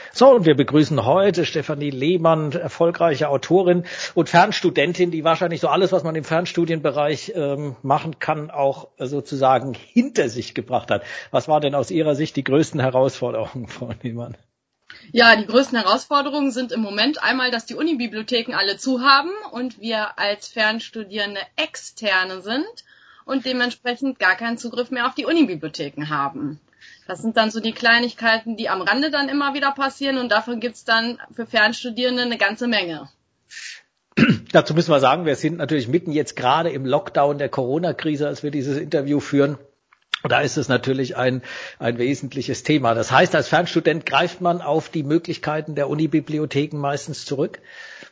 So, und wir begrüßen heute Stefanie Lehmann, erfolgreiche Autorin und Fernstudentin, die wahrscheinlich so alles, was man im Fernstudienbereich machen kann, auch sozusagen hinter sich gebracht hat. Was war denn aus Ihrer Sicht die größten Herausforderungen, Frau Lehmann? Ja, die größten Herausforderungen sind im Moment einmal, dass die Unibibliotheken alle zu haben und wir als Fernstudierende Externe sind und dementsprechend gar keinen Zugriff mehr auf die Unibibliotheken haben. Das sind dann so die Kleinigkeiten, die am Rande dann immer wieder passieren und davon gibt's dann für Fernstudierende eine ganze Menge. Dazu müssen wir sagen, wir sind natürlich mitten jetzt gerade im Lockdown der Corona-Krise, als wir dieses Interview führen. Da ist es natürlich ein wesentliches Thema. Das heißt, als Fernstudent greift man auf die Möglichkeiten der Unibibliotheken meistens zurück?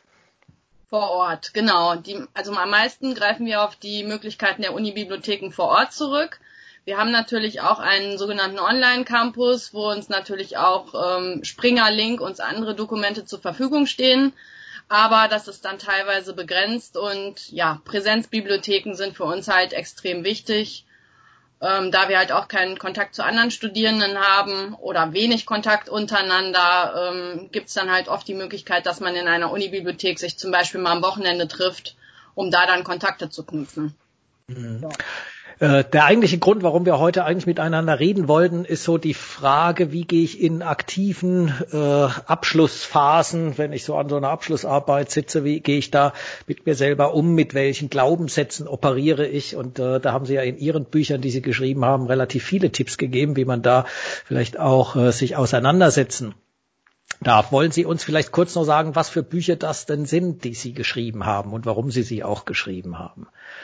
Vor Ort, genau. Also am meisten greifen wir auf die Möglichkeiten der Unibibliotheken vor Ort zurück. Wir haben natürlich auch einen sogenannten Online-Campus, wo uns natürlich auch Springer-Link und andere Dokumente zur Verfügung stehen. Aber das ist dann teilweise begrenzt und ja, Präsenzbibliotheken sind für uns halt extrem wichtig. Da wir halt auch keinen Kontakt zu anderen Studierenden haben oder wenig Kontakt untereinander, gibt's dann halt oft die Möglichkeit, dass man in einer Unibibliothek sich zum Beispiel mal am Wochenende trifft, um da dann Kontakte zu knüpfen. Mhm. So. Der eigentliche Grund, warum wir heute eigentlich miteinander reden wollten, ist so die Frage, wie gehe ich in aktiven Abschlussphasen, wenn ich so an so einer Abschlussarbeit sitze, wie gehe ich da mit mir selber um, mit welchen Glaubenssätzen operiere ich? Und da haben Sie ja in Ihren Büchern, die Sie geschrieben haben, relativ viele Tipps gegeben, wie man da vielleicht auch sich auseinandersetzen darf. Wollen Sie uns vielleicht kurz noch sagen, was für Bücher das denn sind, die Sie geschrieben haben und warum Sie sie auch geschrieben haben?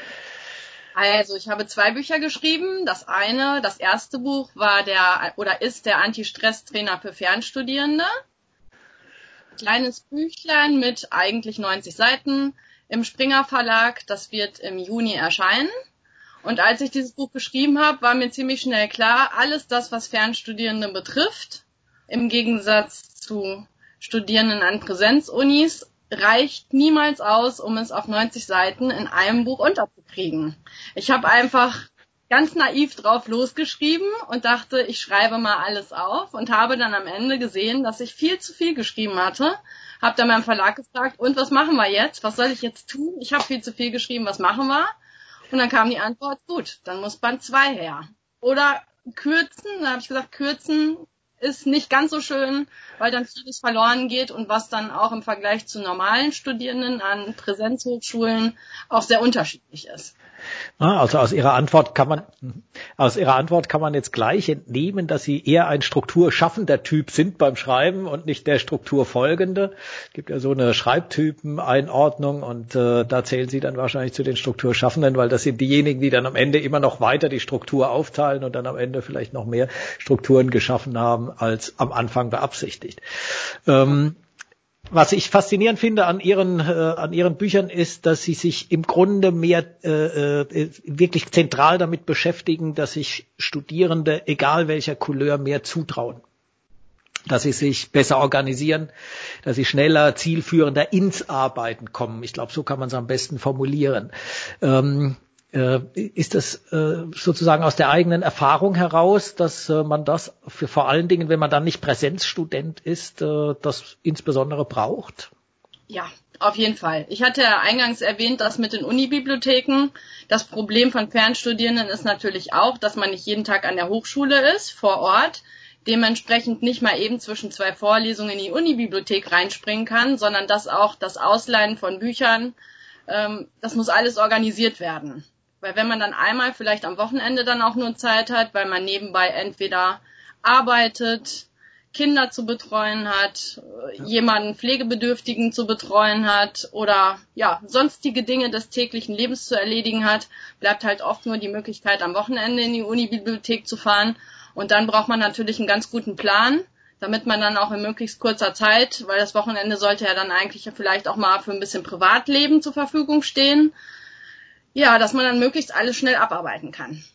Also ich habe 2 Bücher geschrieben. Das erste Buch ist der Anti-Stress-Trainer für Fernstudierende. Kleines Büchlein mit eigentlich 90 Seiten im Springer Verlag. Das wird im Juni erscheinen. Und als ich dieses Buch geschrieben habe, war mir ziemlich schnell klar, alles das, was Fernstudierende betrifft, im Gegensatz zu Studierenden an Präsenzunis, reicht niemals aus, um es auf 90 Seiten in einem Buch unterzukriegen. Ich habe einfach ganz naiv drauf losgeschrieben und dachte, ich schreibe mal alles auf und habe dann am Ende gesehen, dass ich viel zu viel geschrieben hatte. Habe dann beim Verlag gefragt, und was machen wir jetzt? Was soll ich jetzt tun? Ich habe viel zu viel geschrieben, was machen wir? Und dann kam die Antwort, gut, dann muss Band 2 her. Oder kürzen, da habe ich gesagt, kürzen ist nicht ganz so schön, weil dann vieles verloren geht und was dann auch im Vergleich zu normalen Studierenden an Präsenzhochschulen auch sehr unterschiedlich ist. Also aus Ihrer Antwort kann man jetzt gleich entnehmen, dass Sie eher ein strukturschaffender Typ sind beim Schreiben und nicht der strukturfolgende. Es gibt ja so eine Schreibtypen-Einordnung und da zählen Sie dann wahrscheinlich zu den Strukturschaffenden, weil das sind diejenigen, die dann am Ende immer noch weiter die Struktur aufteilen und dann am Ende vielleicht noch mehr Strukturen geschaffen haben als am Anfang beabsichtigt. Was ich faszinierend finde an Ihren Büchern ist, dass Sie sich im Grunde mehr wirklich zentral damit beschäftigen, dass sich Studierende, egal welcher Couleur, mehr zutrauen. Dass sie sich besser organisieren, dass sie schneller, zielführender ins Arbeiten kommen. Ich glaube, so kann man es am besten formulieren. Ist das sozusagen aus der eigenen Erfahrung heraus, dass man das vor allen Dingen, wenn man dann nicht Präsenzstudent ist, das insbesondere braucht? Ja, auf jeden Fall. Ich hatte ja eingangs erwähnt, dass mit den Unibibliotheken das Problem von Fernstudierenden ist natürlich auch, dass man nicht jeden Tag an der Hochschule ist, vor Ort, dementsprechend nicht mal eben zwischen 2 Vorlesungen in die Unibibliothek reinspringen kann, sondern dass auch das Ausleihen von Büchern, das muss alles organisiert werden. Weil wenn man dann einmal vielleicht am Wochenende dann auch nur Zeit hat, weil man nebenbei entweder arbeitet, Kinder zu betreuen hat, jemanden Pflegebedürftigen zu betreuen hat oder ja, sonstige Dinge des täglichen Lebens zu erledigen hat, bleibt halt oft nur die Möglichkeit, am Wochenende in die Unibibliothek zu fahren. Und dann braucht man natürlich einen ganz guten Plan, damit man dann auch in möglichst kurzer Zeit, weil das Wochenende sollte ja dann eigentlich vielleicht auch mal für ein bisschen Privatleben zur Verfügung stehen, ja, dass man dann möglichst alles schnell abarbeiten kann.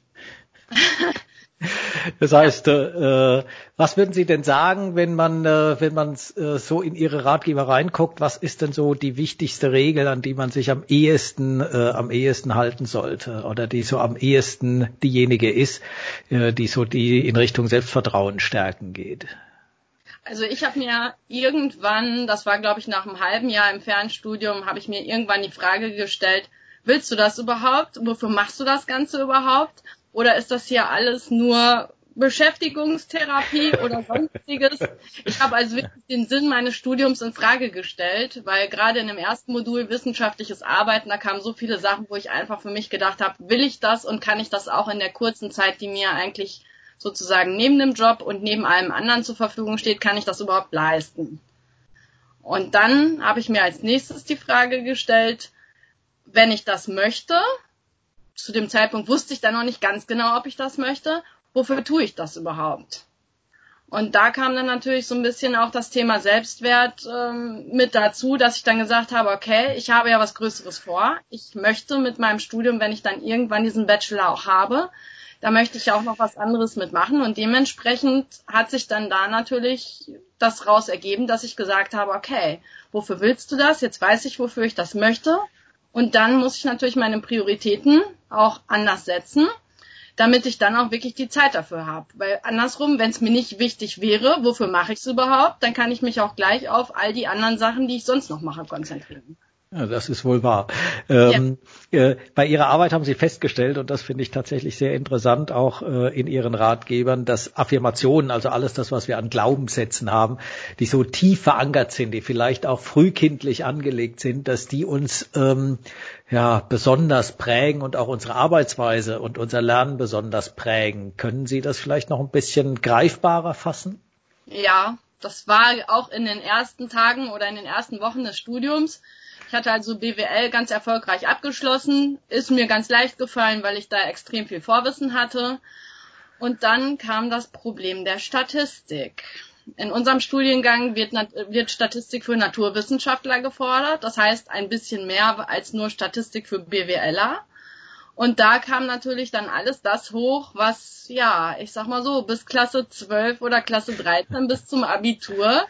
Das heißt, was würden Sie denn sagen, wenn man so in Ihre Ratgeber reinguckt, was ist denn so die wichtigste Regel, an die man sich am ehesten halten sollte oder die so am ehesten diejenige ist, die in Richtung Selbstvertrauen stärken geht? Also ich habe mir irgendwann, das war glaube ich nach einem halben Jahr im Fernstudium, habe ich mir irgendwann die Frage gestellt, willst du das überhaupt? Wofür machst du das Ganze überhaupt? Oder ist das hier alles nur Beschäftigungstherapie oder sonstiges? Ich habe also wirklich den Sinn meines Studiums in Frage gestellt, weil gerade in dem ersten Modul wissenschaftliches Arbeiten, da kamen so viele Sachen, wo ich einfach für mich gedacht habe, will ich das und kann ich das auch in der kurzen Zeit, die mir eigentlich sozusagen neben dem Job und neben allem anderen zur Verfügung steht, kann ich das überhaupt leisten? Und dann habe ich mir als nächstes die Frage gestellt, wenn ich das möchte, zu dem Zeitpunkt wusste ich dann noch nicht ganz genau, ob ich das möchte, wofür tue ich das überhaupt? Und da kam dann natürlich so ein bisschen auch das Thema Selbstwert mit dazu, dass ich dann gesagt habe, okay, ich habe ja was Größeres vor. Ich möchte mit meinem Studium, wenn ich dann irgendwann diesen Bachelor auch habe, da möchte ich auch noch was anderes mitmachen. Und dementsprechend hat sich dann da natürlich das raus ergeben, dass ich gesagt habe, okay, wofür willst du das? Jetzt weiß ich, wofür ich das möchte. Und dann muss ich natürlich meine Prioritäten auch anders setzen, damit ich dann auch wirklich die Zeit dafür habe. Weil andersrum, wenn es mir nicht wichtig wäre, wofür mache ich es überhaupt, dann kann ich mich auch gleich auf all die anderen Sachen, die ich sonst noch mache, konzentrieren. Ja, das ist wohl wahr. Bei Ihrer Arbeit haben Sie festgestellt, und das finde ich tatsächlich sehr interessant, auch in Ihren Ratgebern, dass Affirmationen, also alles das, was wir an Glaubenssätzen haben, die so tief verankert sind, die vielleicht auch frühkindlich angelegt sind, dass die uns besonders prägen und auch unsere Arbeitsweise und unser Lernen besonders prägen. Können Sie das vielleicht noch ein bisschen greifbarer fassen? Ja, das war auch in den ersten Tagen oder in den ersten Wochen des Studiums. Ich hatte also BWL ganz erfolgreich abgeschlossen, ist mir ganz leicht gefallen, weil ich da extrem viel Vorwissen hatte. Und dann kam das Problem der Statistik. In unserem Studiengang wird Statistik für Naturwissenschaftler gefordert, das heißt ein bisschen mehr als nur Statistik für BWLer. Und da kam natürlich dann alles das hoch, was, ja, ich sag mal so, bis Klasse 12 oder Klasse 13 bis zum Abitur,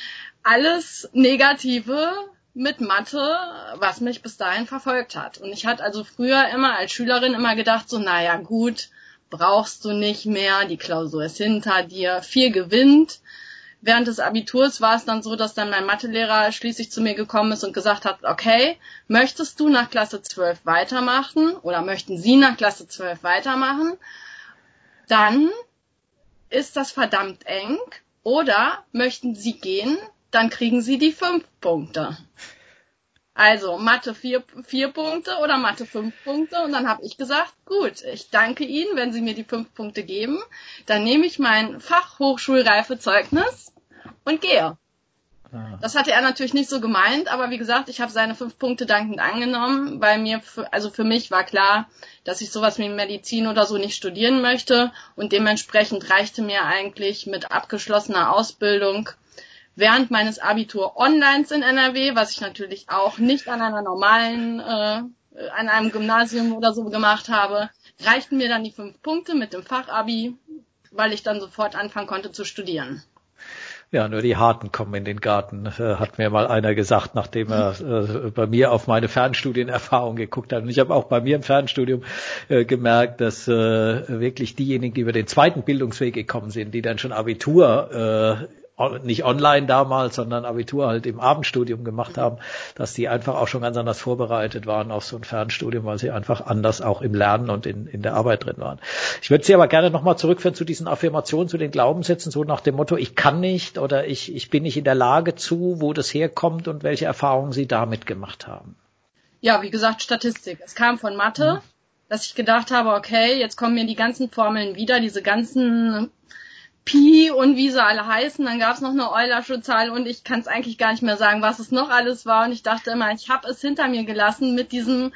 alles Negative mit Mathe, was mich bis dahin verfolgt hat. Und ich hatte also früher immer als Schülerin immer gedacht, so, naja, gut, brauchst du nicht mehr, die Klausur ist hinter dir, viel gewinnt. Während des Abiturs war es dann so, dass dann mein Mathelehrer schließlich zu mir gekommen ist und gesagt hat, okay, möchtest du nach Klasse 12 weitermachen oder möchten Sie nach Klasse 12 weitermachen, dann ist das verdammt eng, oder möchten Sie gehen, dann kriegen Sie die 5 Punkte. Also Mathe 4 Punkte oder Mathe 5 Punkte. Und dann habe ich gesagt, gut, ich danke Ihnen, wenn Sie mir die 5 Punkte geben. Dann nehme ich mein Fachhochschulreifezeugnis und gehe. Das hatte er natürlich nicht so gemeint, aber wie gesagt, ich habe seine 5 Punkte dankend angenommen, weil für mich war klar, dass ich sowas wie Medizin oder so nicht studieren möchte. Und dementsprechend reichte mir eigentlich mit abgeschlossener Ausbildung während meines Abitur Onlines in NRW, was ich natürlich auch nicht an einer normalen, an einem Gymnasium oder so gemacht habe, reichten mir dann die 5 Punkte mit dem Fachabi, weil ich dann sofort anfangen konnte zu studieren. Ja, nur die Harten kommen in den Garten, hat mir mal einer gesagt, nachdem er bei mir auf meine Fernstudienerfahrung geguckt hat. Und ich habe auch bei mir im Fernstudium gemerkt, dass wirklich diejenigen, die über den zweiten Bildungsweg gekommen sind, die dann schon Abitur nicht online damals, sondern Abitur halt im Abendstudium gemacht haben, dass die einfach auch schon ganz anders vorbereitet waren auf so ein Fernstudium, weil sie einfach anders auch im Lernen und in der Arbeit drin waren. Ich würde Sie aber gerne nochmal zurückführen zu diesen Affirmationen, zu den Glaubenssätzen, so nach dem Motto, ich kann nicht oder ich bin nicht in der Lage zu, wo das herkommt und welche Erfahrungen Sie damit gemacht haben. Ja, wie gesagt, Statistik. Es kam von Mathe, dass ich gedacht habe, okay, jetzt kommen mir die ganzen Formeln wieder, diese ganzen Pi und wie sie alle heißen, dann gab es noch eine Eulersche Zahl und ich kann es eigentlich gar nicht mehr sagen, was es noch alles war. Und ich dachte immer, ich habe es hinter mir gelassen mit diesen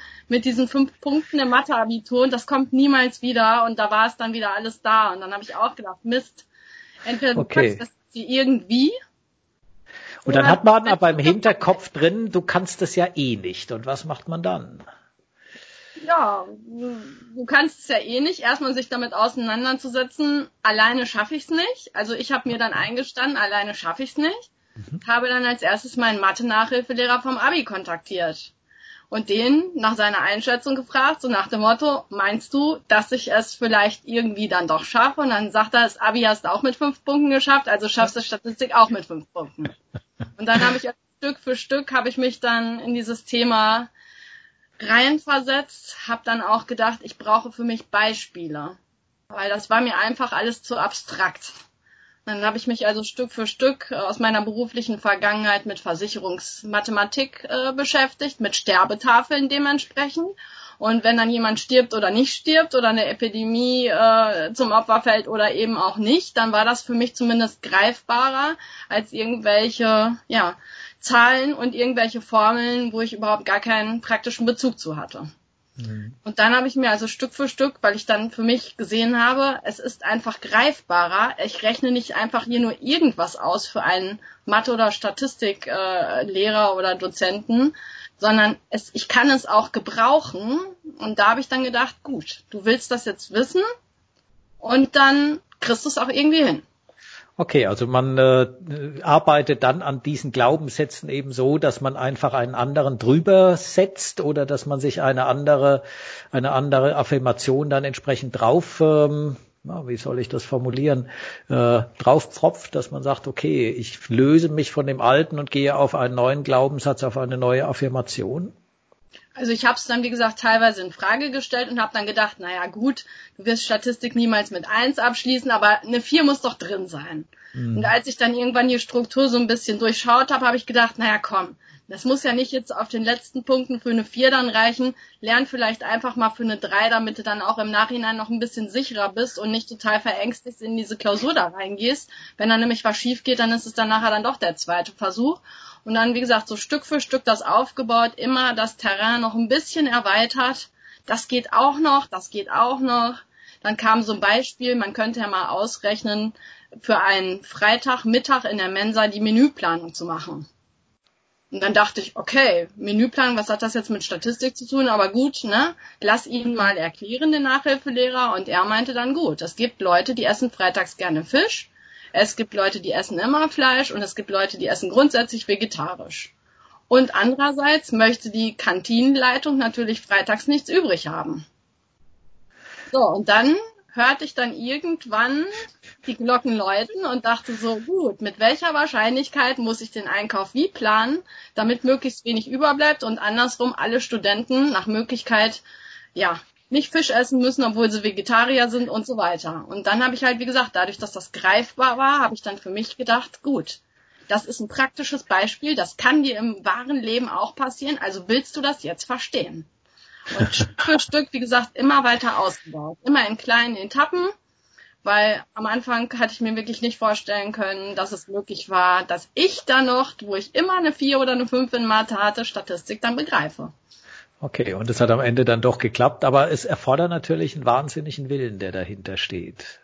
5 Punkten im Mathe-Abitur und das kommt niemals wieder. Und da war es dann wieder alles da. Und dann habe ich auch gedacht, Mist, entweder du packst das irgendwie. Und dann hat man aber im Hinterkopf drin, du kannst es ja eh nicht. Und was macht man dann? Ja, du kannst es ja eh nicht. Erstmal sich damit auseinanderzusetzen, alleine schaffe ich es nicht. Also ich habe mir dann eingestanden, alleine schaffe ich es nicht. Habe dann als erstes meinen Mathe-Nachhilfelehrer vom Abi kontaktiert. und den nach seiner Einschätzung gefragt, so nach dem Motto, meinst du, dass ich es vielleicht irgendwie dann doch schaffe? Und dann sagt er, das Abi hast du auch mit 5 Punkten geschafft, also schaffst du Statistik auch mit 5 Punkten. Und dann habe ich Stück für Stück habe ich mich dann in dieses Thema reinversetzt, habe dann auch gedacht, ich brauche für mich Beispiele, weil das war mir einfach alles zu abstrakt. Dann habe ich mich also Stück für Stück aus meiner beruflichen Vergangenheit mit Versicherungsmathematik beschäftigt, mit Sterbetafeln dementsprechend. Und wenn dann jemand stirbt oder nicht stirbt oder eine Epidemie zum Opfer fällt oder eben auch nicht, dann war das für mich zumindest greifbarer als irgendwelche Zahlen und irgendwelche Formeln, wo ich überhaupt gar keinen praktischen Bezug zu hatte. Und dann habe ich mir also Stück für Stück, weil ich dann für mich gesehen habe, es ist einfach greifbarer. Ich rechne nicht einfach hier nur irgendwas aus für einen Mathe- oder Statistiklehrer oder Dozenten, sondern ich kann es auch gebrauchen. Und da habe ich dann gedacht, gut, du willst das jetzt wissen und dann kriegst du es auch irgendwie hin. Okay, also man arbeitet dann an diesen Glaubenssätzen eben so, dass man einfach einen anderen drüber setzt oder dass man sich eine andere Affirmation dann entsprechend drauf, wie soll ich das formulieren, draufpfropft, dass man sagt, okay, ich löse mich von dem Alten und gehe auf einen neuen Glaubenssatz, auf eine neue Affirmation. Also ich habe es dann, wie gesagt, teilweise in Frage gestellt und habe dann gedacht, naja gut, du wirst Statistik niemals mit 1 abschließen, aber eine 4 muss doch drin sein. Und als ich dann irgendwann die Struktur so ein bisschen durchschaut habe, habe ich gedacht, naja komm, das muss ja nicht jetzt auf den letzten Punkten für eine 4 dann reichen. Lern vielleicht einfach mal für eine 3, damit du dann auch im Nachhinein noch ein bisschen sicherer bist und nicht total verängstigt in diese Klausur da reingehst. Wenn dann nämlich was schief geht, dann ist es dann nachher dann doch der zweite Versuch. Und dann, wie gesagt, so Stück für Stück das aufgebaut, immer das Terrain noch ein bisschen erweitert. Das geht auch noch, das geht auch noch. Dann kam so ein Beispiel, man könnte ja mal ausrechnen, für einen Freitagmittag in der Mensa die Menüplanung zu machen. Und dann dachte ich, okay, Menüplanung, was hat das jetzt mit Statistik zu tun? Aber gut, ne? Lass ihn mal erklären, den Nachhilfelehrer. Und er meinte dann, gut, es gibt Leute, die essen freitags gerne Fisch. Es gibt Leute, die essen immer Fleisch und es gibt Leute, die essen grundsätzlich vegetarisch. Und andererseits möchte die Kantinenleitung natürlich freitags nichts übrig haben. So, und dann hörte ich dann irgendwann die Glocken läuten und dachte so, gut, mit welcher Wahrscheinlichkeit muss ich den Einkauf wie planen, damit möglichst wenig überbleibt und andersrum alle Studenten nach Möglichkeit, nicht Fisch essen müssen, obwohl sie Vegetarier sind und so weiter. Und dann habe ich halt, wie gesagt, dadurch, dass das greifbar war, habe ich dann für mich gedacht, gut, das ist ein praktisches Beispiel, das kann dir im wahren Leben auch passieren, also willst du das jetzt verstehen? Und Stück für Stück, wie gesagt, immer weiter ausgebaut, immer in kleinen Etappen, weil am Anfang hatte ich mir wirklich nicht vorstellen können, dass es möglich war, dass ich dann noch, wo ich immer eine 4 oder eine 5 in Mathe hatte, Statistik dann begreife. Okay, und es hat am Ende dann doch geklappt, aber es erfordert natürlich einen wahnsinnigen Willen, der dahinter steht.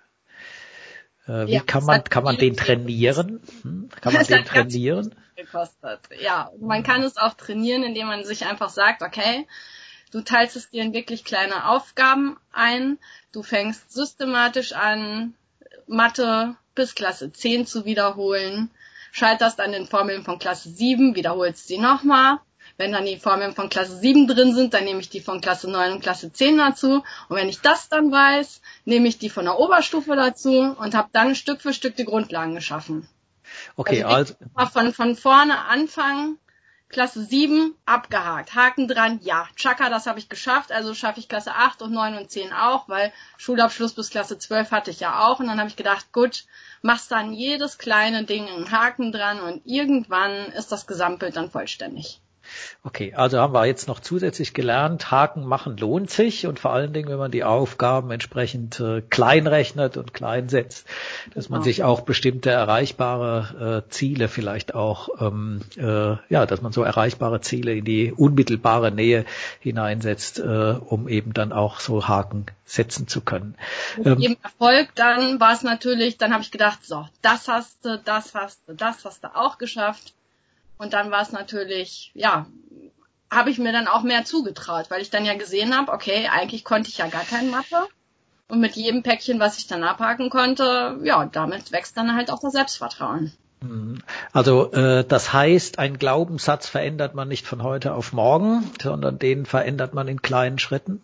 Wie kann man den trainieren? Kann man den trainieren? Gekostet. Ja, man kann es auch trainieren, indem man sich einfach sagt, okay, du teilst es dir in wirklich kleine Aufgaben ein, du fängst systematisch an, Mathe bis Klasse 10 zu wiederholen, scheiterst an den Formeln von Klasse 7, wiederholst sie nochmal. Wenn dann die Formeln von Klasse 7 drin sind, dann nehme ich die von Klasse 9 und Klasse 10 dazu. Und wenn ich das dann weiß, nehme ich die von der Oberstufe dazu und habe dann Stück für Stück die Grundlagen geschaffen. Okay, also von vorne anfangen, Klasse 7 abgehakt, Haken dran, ja, Chaka, das habe ich geschafft, also schaffe ich Klasse 8 und 9 und 10 auch, weil Schulabschluss bis Klasse 12 hatte ich ja auch. Und dann habe ich gedacht, gut, machst dann jedes kleine Ding einen Haken dran und irgendwann ist das Gesamtbild dann vollständig. Okay, also haben wir jetzt noch zusätzlich gelernt, Haken machen lohnt sich und vor allen Dingen, wenn man die Aufgaben entsprechend klein rechnet und klein setzt, dass man sich auch bestimmte erreichbare Ziele vielleicht auch, dass man so erreichbare Ziele in die unmittelbare Nähe hineinsetzt, um eben dann auch so Haken setzen zu können. Mit jedem Erfolg dann war es natürlich, dann habe ich gedacht, so, das hast du auch geschafft. Und dann war es natürlich, habe ich mir dann auch mehr zugetraut, weil ich dann ja gesehen habe, okay, eigentlich konnte ich ja gar kein Mathe. Und mit jedem Päckchen, was ich dann abhaken konnte, damit wächst dann halt auch das Selbstvertrauen. Also das heißt, einen Glaubenssatz verändert man nicht von heute auf morgen, sondern den verändert man in kleinen Schritten?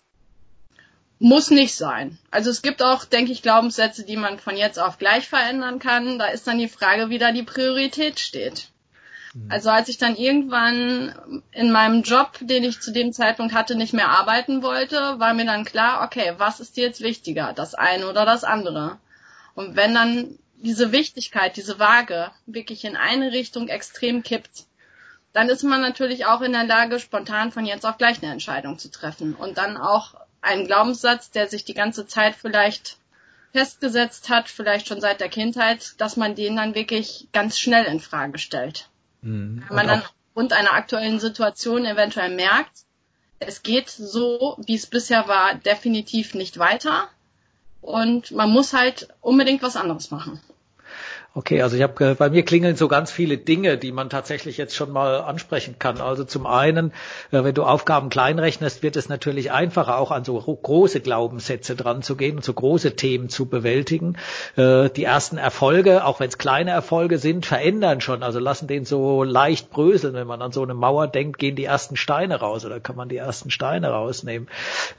Muss nicht sein. Also es gibt auch, denke ich, Glaubenssätze, die man von jetzt auf gleich verändern kann. Da ist dann die Frage, wie da die Priorität steht. Also als ich dann irgendwann in meinem Job, den ich zu dem Zeitpunkt hatte, nicht mehr arbeiten wollte, war mir dann klar, okay, was ist dir jetzt wichtiger, das eine oder das andere? Und wenn dann diese Wichtigkeit, diese Waage wirklich in eine Richtung extrem kippt, dann ist man natürlich auch in der Lage, spontan von jetzt auf gleich eine Entscheidung zu treffen. Und dann auch einen Glaubenssatz, der sich die ganze Zeit vielleicht festgesetzt hat, vielleicht schon seit der Kindheit, dass man den dann wirklich ganz schnell in Frage stellt. Wenn man dann aufgrund einer aktuellen Situation eventuell merkt, es geht so, wie es bisher war, definitiv nicht weiter und man muss halt unbedingt was anderes machen. Okay, also bei mir klingeln so ganz viele Dinge, die man tatsächlich jetzt schon mal ansprechen kann. Also zum einen, wenn du Aufgaben kleinrechnest, wird es natürlich einfacher, auch an so große Glaubenssätze dran zu gehen und so große Themen zu bewältigen. Die ersten Erfolge, auch wenn es kleine Erfolge sind, verändern schon, also lassen den so leicht bröseln. Wenn man an so eine Mauer denkt, gehen die ersten Steine raus oder kann man die ersten Steine rausnehmen.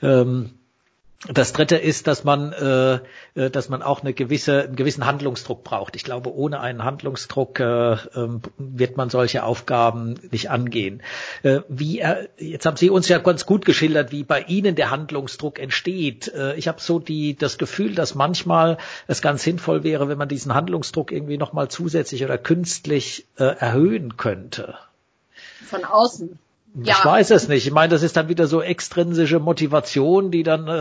Das Dritte ist, dass man auch einen gewissen Handlungsdruck braucht. Ich glaube, ohne einen Handlungsdruck wird man solche Aufgaben nicht angehen. Jetzt haben Sie uns ja ganz gut geschildert, wie bei Ihnen der Handlungsdruck entsteht. Ich habe so das Gefühl, dass manchmal es ganz sinnvoll wäre, wenn man diesen Handlungsdruck irgendwie nochmal zusätzlich oder künstlich erhöhen könnte. Von außen. Ja. Ich weiß es nicht. Ich meine, das ist dann wieder so extrinsische Motivation, die dann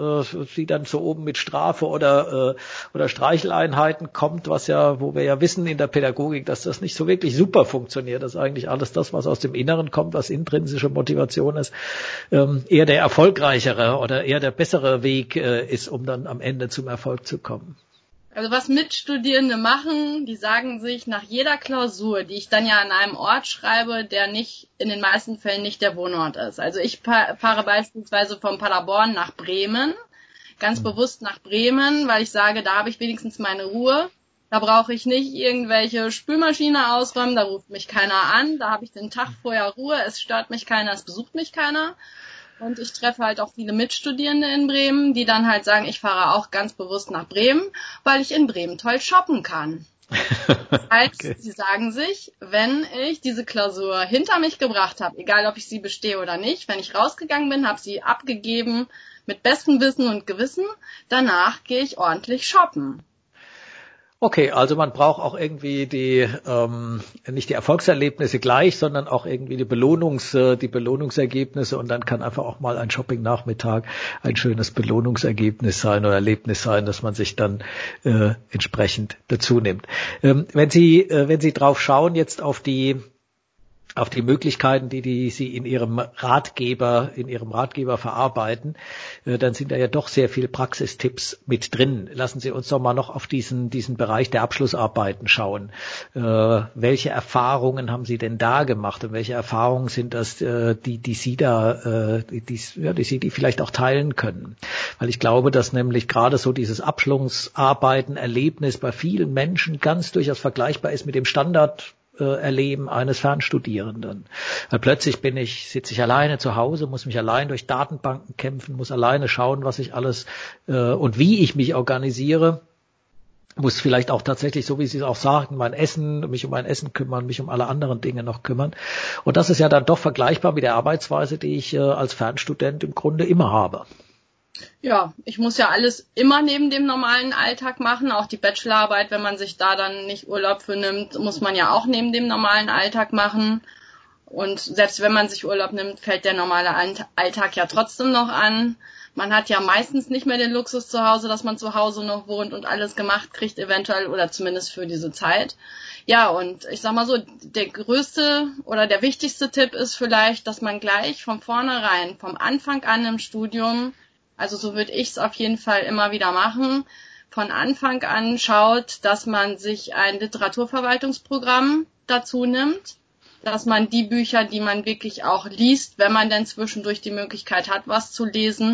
so oben mit Strafe oder Streicheleinheiten kommt, wo wir ja wissen in der Pädagogik, dass das nicht so wirklich super funktioniert. Das ist eigentlich alles das, was aus dem Inneren kommt, was intrinsische Motivation ist, eher der erfolgreichere oder eher der bessere Weg ist, um dann am Ende zum Erfolg zu kommen. Also was Mitstudierende machen, die sagen sich nach jeder Klausur, die ich dann ja an einem Ort schreibe, der in den meisten Fällen nicht der Wohnort ist. Also ich fahre beispielsweise von Paderborn nach Bremen, ganz bewusst nach Bremen, weil ich sage, da habe ich wenigstens meine Ruhe. Da brauche ich nicht irgendwelche Spülmaschine ausräumen, da ruft mich keiner an, da habe ich den Tag vorher Ruhe, es stört mich keiner, es besucht mich keiner. Und ich treffe halt auch viele Mitstudierende in Bremen, die dann halt sagen, ich fahre auch ganz bewusst nach Bremen, weil ich in Bremen toll shoppen kann. Das heißt, okay. Sie sagen sich, wenn ich diese Klausur hinter mich gebracht habe, egal ob ich sie bestehe oder nicht, wenn ich rausgegangen bin, habe sie abgegeben mit bestem Wissen und Gewissen, danach gehe ich ordentlich shoppen. Okay, also man braucht auch irgendwie nicht die Erfolgserlebnisse gleich, sondern auch irgendwie die Belohnungsergebnisse und dann kann einfach auch mal ein Shopping-Nachmittag ein schönes Belohnungsergebnis sein oder Erlebnis sein, dass man sich dann entsprechend dazu nimmt. Wenn Sie drauf schauen jetzt auf die Möglichkeiten, die Sie in Ihrem Ratgeber verarbeiten, dann sind da ja doch sehr viel Praxistipps mit drin. Lassen Sie uns doch mal noch auf diesen Bereich der Abschlussarbeiten schauen. Welche Erfahrungen haben Sie denn da gemacht und welche Erfahrungen sind das, die Sie vielleicht auch teilen können? Weil ich glaube, dass nämlich gerade so dieses Abschlussarbeiten-Erlebnis bei vielen Menschen ganz durchaus vergleichbar ist mit dem Standarderleben eines Fernstudierenden. Weil plötzlich sitze ich alleine zu Hause, muss mich allein durch Datenbanken kämpfen, muss alleine schauen, was ich alles und wie ich mich organisiere. Muss vielleicht auch tatsächlich, so wie Sie es auch sagten, mich um mein Essen kümmern, mich um alle anderen Dinge noch kümmern. Und das ist ja dann doch vergleichbar mit der Arbeitsweise, die ich als Fernstudent im Grunde immer habe. Ja, ich muss ja alles immer neben dem normalen Alltag machen, auch die Bachelorarbeit, wenn man sich da dann nicht Urlaub für nimmt, muss man ja auch neben dem normalen Alltag machen. Und selbst wenn man sich Urlaub nimmt, fällt der normale Alltag ja trotzdem noch an. Man hat ja meistens nicht mehr den Luxus zu Hause, dass man zu Hause noch wohnt und alles gemacht kriegt, eventuell oder zumindest für diese Zeit. Ja, und ich sag mal so, der größte oder der wichtigste Tipp ist vielleicht, dass man gleich von vornherein, vom Anfang an im Studium, also so würde ich es auf jeden Fall immer wieder machen, von Anfang an schaut, dass man sich ein Literaturverwaltungsprogramm dazu nimmt, dass man die Bücher, die man wirklich auch liest, wenn man denn zwischendurch die Möglichkeit hat, was zu lesen,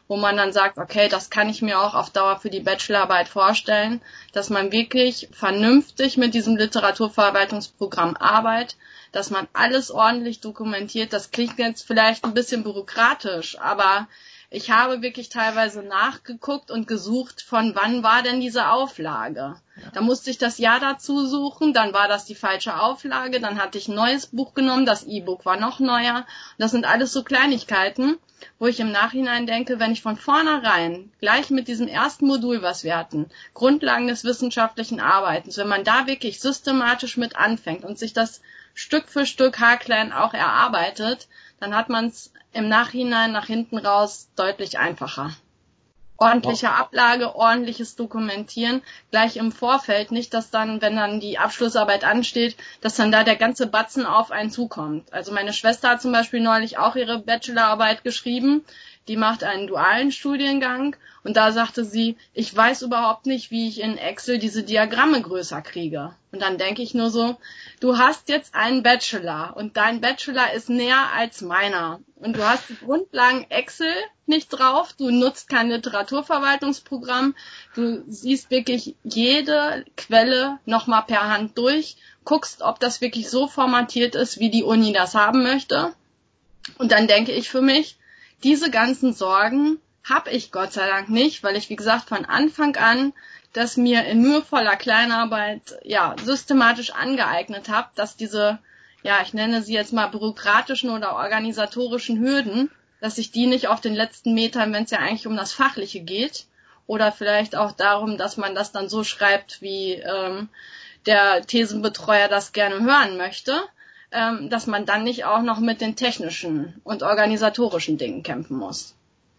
wo man dann sagt, okay, das kann ich mir auch auf Dauer für die Bachelorarbeit vorstellen, dass man wirklich vernünftig mit diesem Literaturverarbeitungsprogramm arbeitet, dass man alles ordentlich dokumentiert. Das klingt jetzt vielleicht ein bisschen bürokratisch, aber ich habe wirklich teilweise nachgeguckt und gesucht, von wann war denn diese Auflage. Ja. Da musste ich das Jahr dazu suchen, dann war das die falsche Auflage, dann hatte ich ein neues Buch genommen, das E-Book war noch neuer. Das sind alles so Kleinigkeiten, wo ich im Nachhinein denke, wenn ich von vornherein, gleich mit diesem ersten Modul, was wir hatten, Grundlagen des wissenschaftlichen Arbeitens, wenn man da wirklich systematisch mit anfängt und sich das Stück für Stück haarklein auch erarbeitet, dann hat man es im Nachhinein nach hinten raus deutlich einfacher. Ordentliche Ablage, ordentliches Dokumentieren, gleich im Vorfeld, nicht, dass dann, wenn dann die Abschlussarbeit ansteht, dass dann da der ganze Batzen auf einen zukommt. Also meine Schwester hat zum Beispiel neulich auch ihre Bachelorarbeit geschrieben, die macht einen dualen Studiengang und da sagte sie, ich weiß überhaupt nicht, wie ich in Excel diese Diagramme größer kriege. Und dann denke ich nur so, du hast jetzt einen Bachelor und dein Bachelor ist näher als meiner. Und du hast die Grundlagen Excel nicht drauf, du nutzt kein Literaturverwaltungsprogramm, du siehst wirklich jede Quelle nochmal per Hand durch, guckst, ob das wirklich so formatiert ist, wie die Uni das haben möchte. Und dann denke ich für mich, diese ganzen Sorgen habe ich Gott sei Dank nicht, weil ich, wie gesagt, von Anfang an das mir in mühevoller Kleinarbeit systematisch angeeignet habe, dass diese, ich nenne sie jetzt mal bürokratischen oder organisatorischen Hürden, dass ich die nicht auf den letzten Metern, wenn es ja eigentlich um das Fachliche geht, oder vielleicht auch darum, dass man das dann so schreibt, wie der Thesenbetreuer das gerne hören möchte, dass man dann nicht auch noch mit den technischen und organisatorischen Dingen kämpfen muss.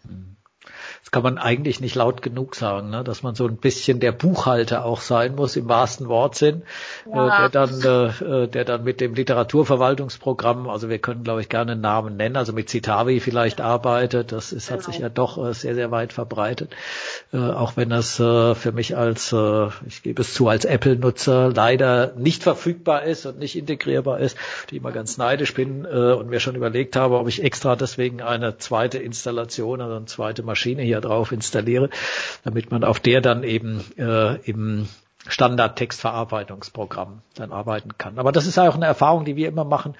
Das kann man eigentlich nicht laut genug sagen, ne? Dass man so ein bisschen der Buchhalter auch sein muss, im wahrsten Wortsinn, der dann mit dem Literaturverwaltungsprogramm, also wir können, glaube ich, gerne einen Namen nennen, also mit Citavi vielleicht arbeitet. Das ist, hat sich ja doch sehr, sehr weit verbreitet. Auch wenn das für mich als, ich gebe es zu, als Apple-Nutzer leider nicht verfügbar ist und nicht integrierbar ist, die immer ganz neidisch bin und mir schon überlegt habe, ob ich extra deswegen eine zweite Installation, also eine zweite Maschine hier drauf installiere, damit man auf der dann eben im Standard-Textverarbeitungsprogramm dann arbeiten kann. Aber das ist auch eine Erfahrung, die wir immer machen.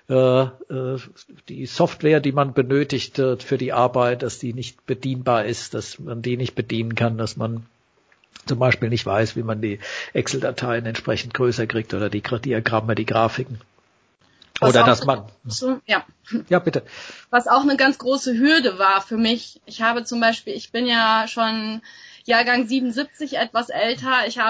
Die Software, die man benötigt für die Arbeit, dass die nicht bedienbar ist, dass man die nicht bedienen kann, dass man zum Beispiel nicht weiß, wie man die Excel-Dateien entsprechend größer kriegt oder die Diagramme, die Grafiken. Oder dass man... Ja, bitte. Was auch eine ganz große Hürde war für mich. Ich bin ja schon Jahrgang 77, etwas älter. Ich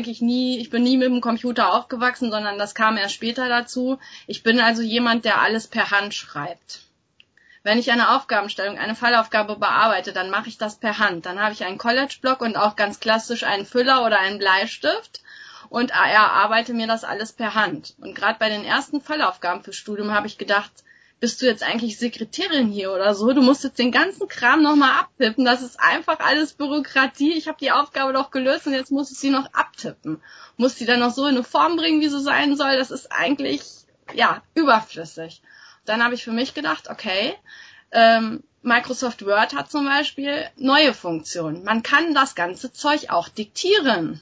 bin nie mit dem Computer aufgewachsen, sondern das kam erst später dazu. Ich bin also jemand, der alles per Hand schreibt. Wenn ich eine Aufgabenstellung, eine Fallaufgabe bearbeite, dann mache ich das per Hand. Dann habe ich einen College-Block und auch ganz klassisch einen Füller oder einen Bleistift. Und erarbeite mir das alles per Hand. Und gerade bei den ersten Fallaufgaben fürs Studium habe ich gedacht, bist du jetzt eigentlich Sekretärin hier oder so? Du musst jetzt den ganzen Kram nochmal abtippen. Das ist einfach alles Bürokratie. Ich habe die Aufgabe doch gelöst und jetzt muss ich sie noch abtippen. Muss die dann noch so in eine Form bringen, wie sie sein soll? Das ist eigentlich, überflüssig. Dann habe ich für mich gedacht, okay, Microsoft Word hat zum Beispiel neue Funktionen. Man kann das ganze Zeug auch diktieren.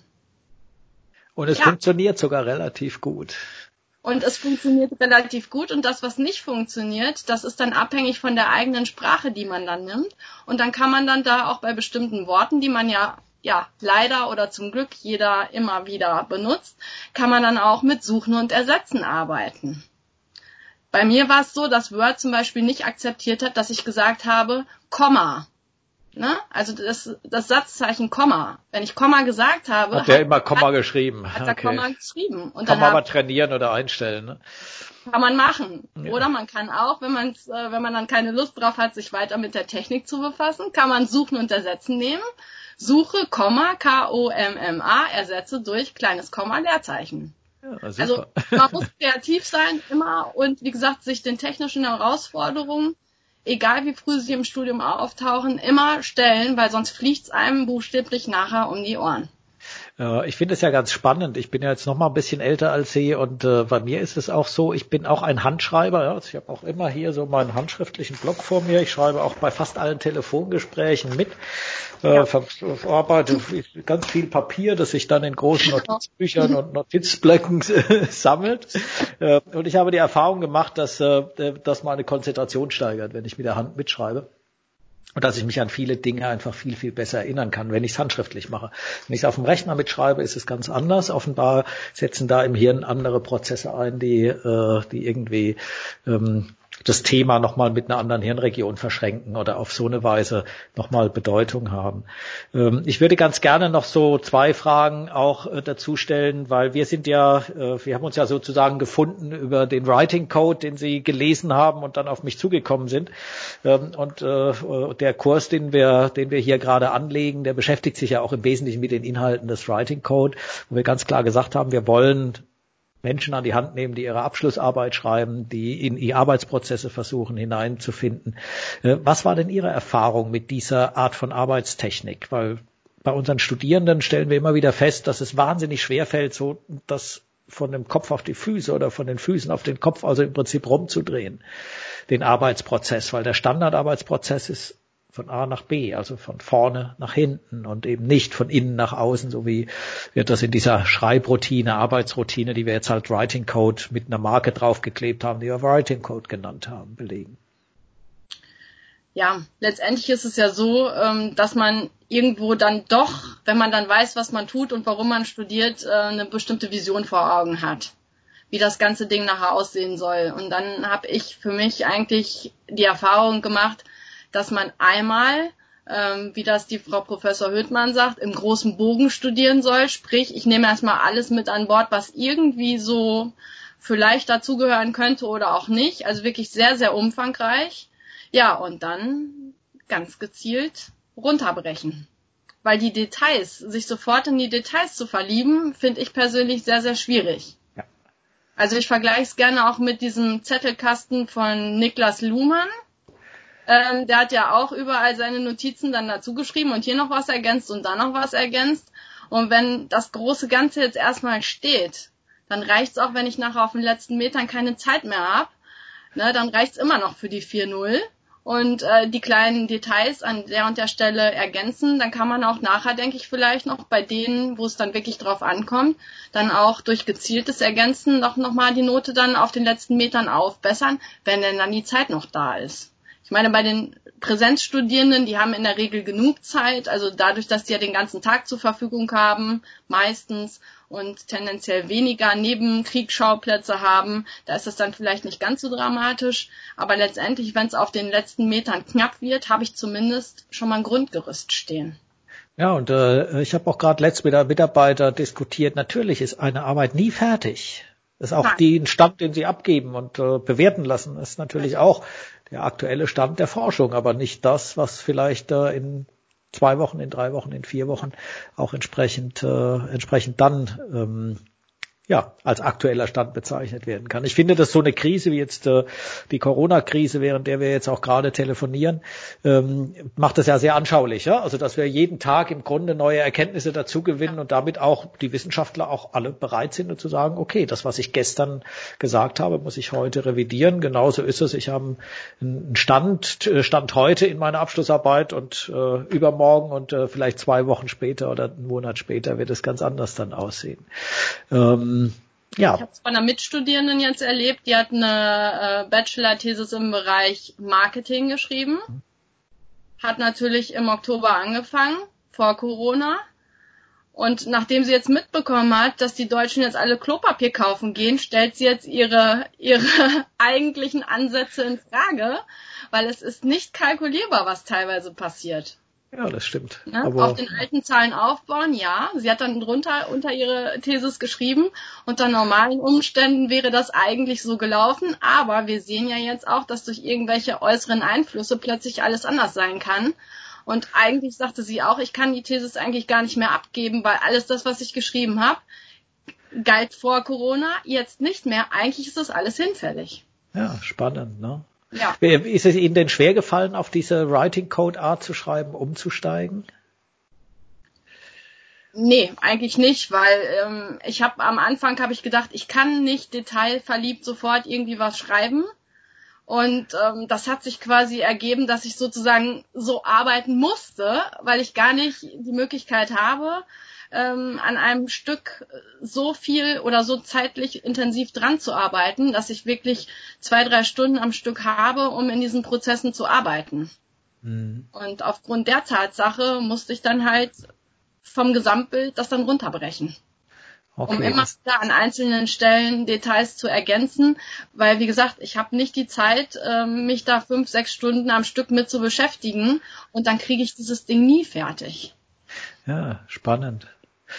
Und es funktioniert sogar relativ gut. Und es funktioniert relativ gut und das, was nicht funktioniert, das ist dann abhängig von der eigenen Sprache, die man dann nimmt. Und dann kann man dann da auch bei bestimmten Worten, die man ja leider oder zum Glück jeder immer wieder benutzt, kann man dann auch mit Suchen und Ersetzen arbeiten. Bei mir war es so, dass Word zum Beispiel nicht akzeptiert hat, dass ich gesagt habe, Komma. Ne? Also das Satzzeichen Komma. Wenn ich Komma gesagt habe, hat der immer Komma geschrieben. Hat er Komma geschrieben. Und kann man aber trainieren oder einstellen. Ne? Kann man machen. Ja. Oder man kann auch, wenn man dann keine Lust drauf hat, sich weiter mit der Technik zu befassen, kann man Suchen und Ersetzen nehmen. Suche, Komma, Komma, ersetze durch kleines Komma, Leerzeichen. Ja, also man muss kreativ sein immer und wie gesagt, sich den technischen Herausforderungen, egal wie früh sie im Studium auftauchen, immer stellen, weil sonst fliegt's einem buchstäblich nachher um die Ohren. Ich finde es ja ganz spannend. Ich bin ja jetzt noch mal ein bisschen älter als Sie und bei mir ist es auch so, ich bin auch ein Handschreiber. Ja. Also ich habe auch immer hier so meinen handschriftlichen Block vor mir. Ich schreibe auch bei fast allen Telefongesprächen mit, verarbeite ganz viel Papier, das sich dann in großen Notizbüchern und Notizblöcken sammelt. Und ich habe die Erfahrung gemacht, dass meine Konzentration steigert, wenn ich mit der Hand mitschreibe. Und dass ich mich an viele Dinge einfach viel, viel besser erinnern kann, wenn ich es handschriftlich mache. Wenn ich es auf dem Rechner mitschreibe, ist es ganz anders. Offenbar setzen da im Hirn andere Prozesse ein, die irgendwie das Thema nochmal mit einer anderen Hirnregion verschränken oder auf so eine Weise nochmal Bedeutung haben. Ich würde ganz gerne noch so 2 Fragen auch dazu stellen, weil wir haben uns ja sozusagen gefunden über den Writing Code, den Sie gelesen haben und dann auf mich zugekommen sind. Und der Kurs, den wir hier gerade anlegen, der beschäftigt sich ja auch im Wesentlichen mit den Inhalten des Writing Code, wo wir ganz klar gesagt haben, wir wollen Menschen an die Hand nehmen, die ihre Abschlussarbeit schreiben, die in ihre Arbeitsprozesse versuchen hineinzufinden. Was war denn Ihre Erfahrung mit dieser Art von Arbeitstechnik? Weil bei unseren Studierenden stellen wir immer wieder fest, dass es wahnsinnig schwer fällt, so das von dem Kopf auf die Füße oder von den Füßen auf den Kopf, also im Prinzip rumzudrehen, den Arbeitsprozess, weil der Standardarbeitsprozess ist von A nach B, also von vorne nach hinten und eben nicht von innen nach außen, so wie wir das in dieser Schreibroutine, Arbeitsroutine, die wir jetzt halt Writing Code mit einer Marke draufgeklebt haben, die wir Writing Code genannt haben, belegen. Ja, letztendlich ist es ja so, dass man irgendwo dann doch, wenn man dann weiß, was man tut und warum man studiert, eine bestimmte Vision vor Augen hat, wie das ganze Ding nachher aussehen soll. Und dann habe ich für mich eigentlich die Erfahrung gemacht, dass man einmal, wie das die Frau Professor Höhtmann sagt, im großen Bogen studieren soll. Sprich, ich nehme erstmal alles mit an Bord, was irgendwie so vielleicht dazugehören könnte oder auch nicht. Also wirklich sehr, sehr umfangreich. Ja, und dann ganz gezielt runterbrechen. Weil die Details, sich sofort in die Details zu verlieben, finde ich persönlich sehr, sehr schwierig. Ja. Also ich vergleiche es gerne auch mit diesem Zettelkasten von Niklas Luhmann. Der hat ja auch überall seine Notizen dann dazu geschrieben und hier noch was ergänzt und da noch was ergänzt. Und wenn das große Ganze jetzt erstmal steht, dann reicht's auch, wenn ich nachher auf den letzten Metern keine Zeit mehr habe. Ne, dann reicht's immer noch für die 4-0 und die kleinen Details an der und der Stelle ergänzen. Dann kann man auch nachher, denke ich, vielleicht noch bei denen, wo es dann wirklich drauf ankommt, dann auch durch gezieltes Ergänzen noch mal die Note dann auf den letzten Metern aufbessern, wenn denn dann die Zeit noch da ist. Ich meine, bei den Präsenzstudierenden, die haben in der Regel genug Zeit, also dadurch, dass die ja den ganzen Tag zur Verfügung haben, meistens, und tendenziell weniger Nebenkriegsschauplätze haben, da ist das dann vielleicht nicht ganz so dramatisch, aber letztendlich, wenn es auf den letzten Metern knapp wird, habe ich zumindest schon mal ein Grundgerüst stehen. Ja, und ich habe auch gerade letzt mit einem Mitarbeiter diskutiert, natürlich ist eine Arbeit nie fertig. Das ist auch den Stand, den Sie abgeben und bewerten lassen, ist natürlich auch der aktuelle Stand der Forschung, aber nicht das, was vielleicht in 2 Wochen, in 3 Wochen, in 4 Wochen auch entsprechend dann als aktueller Stand bezeichnet werden kann. Ich finde, dass so eine Krise wie jetzt die Corona-Krise, während der wir jetzt auch gerade telefonieren, macht das ja sehr anschaulich. Ja? Also, dass wir jeden Tag im Grunde neue Erkenntnisse dazu gewinnen und damit auch die Wissenschaftler auch alle bereit sind und zu sagen, okay, das, was ich gestern gesagt habe, muss ich heute revidieren. Genauso ist es. Ich habe einen Stand heute in meiner Abschlussarbeit und übermorgen und vielleicht 2 Wochen später oder einen Monat später wird es ganz anders dann aussehen. Ja. Ich habe es von einer Mitstudierenden jetzt erlebt, die hat eine Bachelor-Thesis im Bereich Marketing geschrieben, hat natürlich im Oktober angefangen, vor Corona, und nachdem sie jetzt mitbekommen hat, dass die Deutschen jetzt alle Klopapier kaufen gehen, stellt sie jetzt ihre eigentlichen Ansätze in Frage, weil es ist nicht kalkulierbar, was teilweise passiert. Ja, das stimmt. Ne? Aber auf den alten Zahlen aufbauen, ja. Sie hat dann drunter unter ihre Thesis geschrieben. Unter normalen Umständen wäre das eigentlich so gelaufen. Aber wir sehen ja jetzt auch, dass durch irgendwelche äußeren Einflüsse plötzlich alles anders sein kann. Und eigentlich sagte sie auch, ich kann die Thesis eigentlich gar nicht mehr abgeben, weil alles das, was ich geschrieben habe, galt vor Corona, jetzt nicht mehr. Eigentlich ist das alles hinfällig. Ja, spannend, ne? Ja. Ist es Ihnen denn schwer gefallen, auf diese Writing Code Art zu schreiben, umzusteigen? Nee, eigentlich nicht, weil am Anfang habe ich gedacht, ich kann nicht detailverliebt sofort irgendwie was schreiben. Und das hat sich quasi ergeben, dass ich sozusagen so arbeiten musste, weil ich gar nicht die Möglichkeit habe, an einem Stück so viel oder so zeitlich intensiv dran zu arbeiten, dass ich wirklich 2-3 Stunden am Stück habe, um in diesen Prozessen zu arbeiten. Mhm. Und aufgrund der Tatsache musste ich dann halt vom Gesamtbild das dann runterbrechen. Okay, um immer wieder an einzelnen Stellen Details zu ergänzen, weil, wie gesagt, ich habe nicht die Zeit, mich da 5-6 Stunden am Stück mit zu beschäftigen und dann kriege ich dieses Ding nie fertig. Ja, spannend.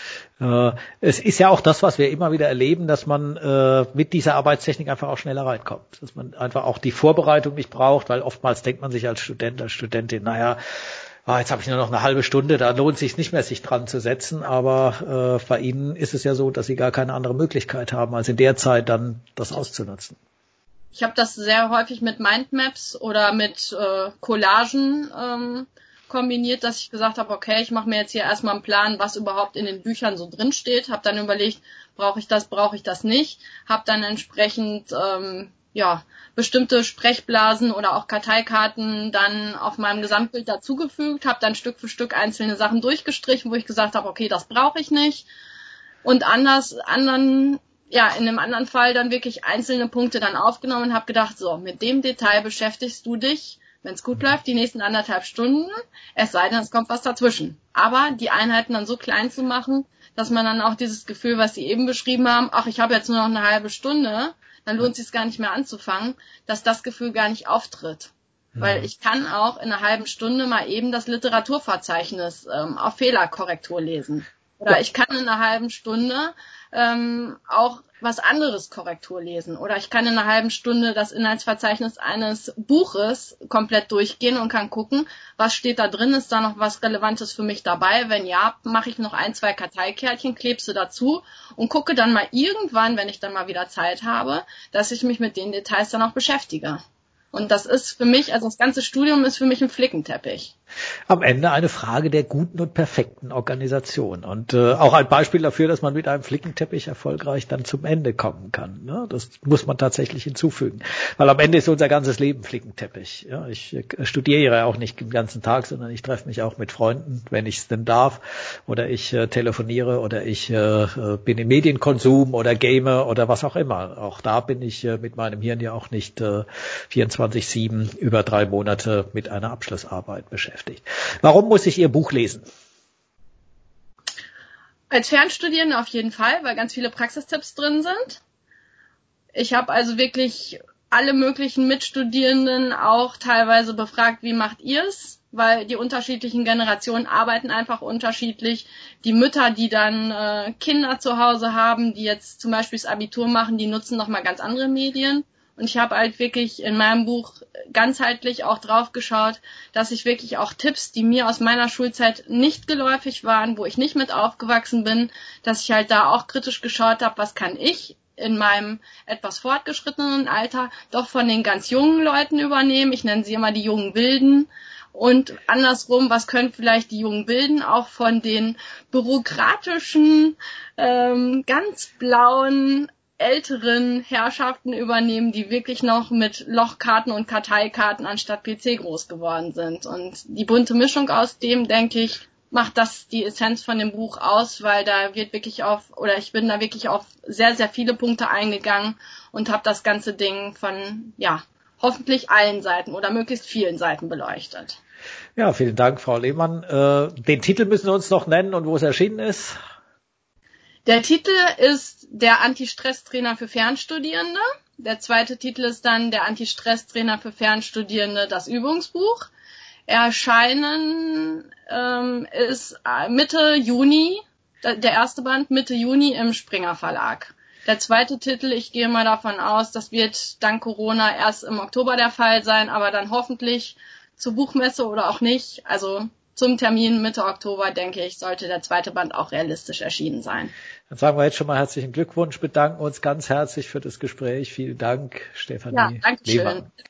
Es ist ja auch das, was wir immer wieder erleben, dass man mit dieser Arbeitstechnik einfach auch schneller reinkommt. Dass man einfach auch die Vorbereitung nicht braucht, weil oftmals denkt man sich als Student, als Studentin, naja, jetzt habe ich nur noch eine halbe Stunde, da lohnt es sich nicht mehr, sich dran zu setzen. Aber bei Ihnen ist es ja so, dass Sie gar keine andere Möglichkeit haben, als in der Zeit dann das auszunutzen. Ich habe das sehr häufig mit Mindmaps oder mit Collagen kombiniert, dass ich gesagt habe, okay, ich mache mir jetzt hier erstmal einen Plan, was überhaupt in den Büchern so drin steht, habe dann überlegt, brauche ich das nicht, habe dann entsprechend bestimmte Sprechblasen oder auch Karteikarten dann auf meinem Gesamtbild dazugefügt, habe dann Stück für Stück einzelne Sachen durchgestrichen, wo ich gesagt habe, okay, das brauche ich nicht. Und in einem anderen Fall dann wirklich einzelne Punkte dann aufgenommen und habe gedacht, so, mit dem Detail beschäftigst du dich, wenn es gut läuft, die nächsten 1,5 Stunden, es sei denn, es kommt was dazwischen. Aber die Einheiten dann so klein zu machen, dass man dann auch dieses Gefühl, was Sie eben beschrieben haben, ach, ich habe jetzt nur noch eine halbe Stunde, dann lohnt es sich gar nicht mehr anzufangen, dass das Gefühl gar nicht auftritt. Weil ich kann auch in einer halben Stunde mal eben das Literaturverzeichnis auf Fehlerkorrektur lesen. Oder ich kann in einer halben Stunde auch was anderes Korrektur lesen. Oder ich kann in einer halben Stunde das Inhaltsverzeichnis eines Buches komplett durchgehen und kann gucken, was steht da drin, ist da noch was Relevantes für mich dabei? Wenn ja, mache ich noch 1-2 Karteikärtchen, klebe sie dazu und gucke dann mal irgendwann, wenn ich dann mal wieder Zeit habe, dass ich mich mit den Details dann auch beschäftige. Und das ist für mich, also das ganze Studium ist für mich ein Flickenteppich. Am Ende eine Frage der guten und perfekten Organisation und auch ein Beispiel dafür, dass man mit einem Flickenteppich erfolgreich dann zum Ende kommen kann. Ne? Das muss man tatsächlich hinzufügen, weil am Ende ist unser ganzes Leben Flickenteppich. Ja? Ich studiere ja auch nicht den ganzen Tag, sondern ich treffe mich auch mit Freunden, wenn ich es denn darf, oder ich telefoniere oder ich bin im Medienkonsum oder game oder was auch immer. Auch da bin ich mit meinem Hirn ja auch nicht 24/7 über 3 Monate mit einer Abschlussarbeit beschäftigt. Warum muss ich Ihr Buch lesen? Als Fernstudierende auf jeden Fall, weil ganz viele Praxistipps drin sind. Ich habe also wirklich alle möglichen Mitstudierenden auch teilweise befragt, wie macht ihr es? Weil die unterschiedlichen Generationen arbeiten einfach unterschiedlich. Die Mütter, die dann Kinder zu Hause haben, die jetzt zum Beispiel das Abitur machen, die nutzen nochmal ganz andere Medien. Und ich habe halt wirklich in meinem Buch ganzheitlich auch drauf geschaut, dass ich wirklich auch Tipps, die mir aus meiner Schulzeit nicht geläufig waren, wo ich nicht mit aufgewachsen bin, dass ich halt da auch kritisch geschaut habe, was kann ich in meinem etwas fortgeschrittenen Alter doch von den ganz jungen Leuten übernehmen. Ich nenne sie immer die jungen Wilden. Und andersrum, was können vielleicht die jungen Wilden auch von den bürokratischen, ganz blauen, älteren Herrschaften übernehmen, die wirklich noch mit Lochkarten und Karteikarten anstatt PC groß geworden sind. Und die bunte Mischung aus dem, denke ich, macht das die Essenz von dem Buch aus, weil da wird wirklich ich bin da wirklich auf sehr, sehr viele Punkte eingegangen und habe das ganze Ding von, hoffentlich allen Seiten oder möglichst vielen Seiten beleuchtet. Ja, vielen Dank, Frau Lehmann. Den Titel müssen Sie uns noch nennen und wo es erschienen ist. Der Titel ist der Anti-Stress-Trainer für Fernstudierende. Der zweite Titel ist dann der Anti-Stress-Trainer für Fernstudierende, das Übungsbuch. Erscheinen ist Mitte Juni, der erste Band Mitte Juni im Springer Verlag. Der zweite Titel, ich gehe mal davon aus, das wird dank Corona erst im Oktober der Fall sein, aber dann hoffentlich zur Buchmesse oder auch nicht. Also zum Termin Mitte Oktober, denke ich, sollte der zweite Band auch realistisch erschienen sein. Dann sagen wir jetzt schon mal herzlichen Glückwunsch, bedanken uns ganz herzlich für das Gespräch. Vielen Dank, Stefanie. Ja, danke schön.